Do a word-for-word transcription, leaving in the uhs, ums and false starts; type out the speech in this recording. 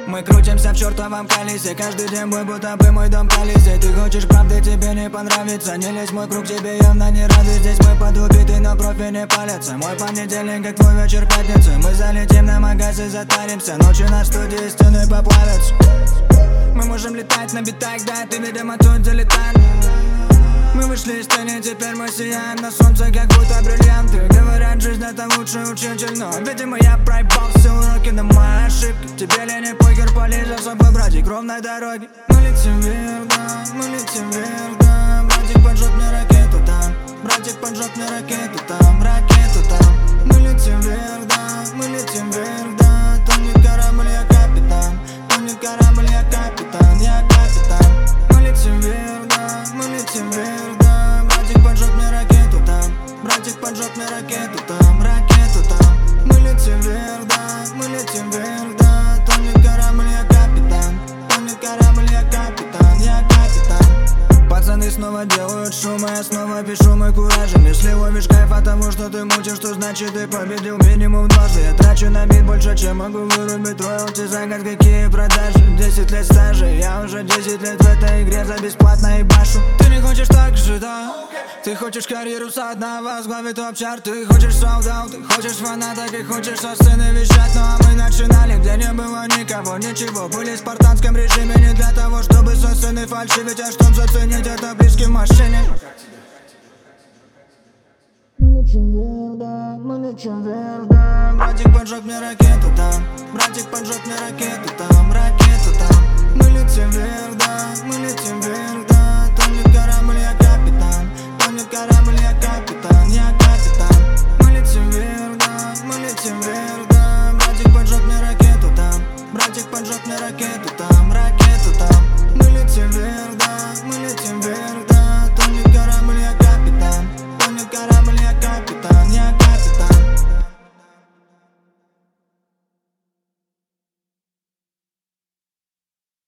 Мы крутимся в чертовом колесе, каждый день бой, будто бы мой дом колесей. Ты хочешь правды, тебе не понравится, не лезь в мой круг, тебе явно не рады. Здесь мы подубиты, но профи не палятся. Мой понедельник, как твой вечер пятницы. Мы залетим на магаз и затаримся, ночью на студии стены поплавятся. Мы можем летать на битах, да, ты, видимо, тут дилетант. Мы вышли из тени, теперь мы сияем на солнце, как будто бриллианты. Говорят, жизнь это лучший учитель, но, видимо, я проебал все уроки на мои ошибки. Тебе ли не похер, полез особо, братик, ровной дороги. Мы летим вверх, да, мы летим вверх, да. Братик поджег мне ракету там, братик поджег мне ракету там, ракету там. Мы летим вверх, да, мы летим вверх, да. Тонет корабль, я капитан, тонет корабль, я капитан, я капитан. Мы летим вверх, да, мы летим вверх, да. Братик поджег мне ракету там, братик поджег мне ракету там, ракету там. Мы летим вверх, да, мы летим вверх, да. Тонет корабль, я капитан, тонет корабль, я капитан, я капитан. Пацаны снова делают шум, а я снова пишу мой куражем. Если ловишь кайф от того, что ты мутишь, то значит ты победил минимум дважды. Я трачу на бит больше, чем могу вырубить роялти за год, какие продажи. Десять лет стажа, я уже десять лет в этой игре за бесплатно ебашу. Ты не хочешь так же, да? Ты хочешь карьеру с одного, возглавить топ-чарт. Ты хочешь солдат, ты хочешь фанаток и хочешь со сцены вещать. Ну а мы начинали, где не было никого, ничего. Были в спартанском режиме не для того, чтобы со сцены фальшивить, а чтоб заценить это близким машине. Мы летим вверх, да, мы летим вверх, да. Братик поджег мне ракету там, братик поджег мне ракету там, ракету там. Мы летим вверх, да, мы летим вверх, да. Тонет корабль, я капитан, тонет корабль, я капитан, я капитан. Мы летим вверх, да, мы летим вверх, да. Братик поджег мне ракету там, братик поджег мне ракету там, ракету там. Мы летим вверх, да, мы летим вверх.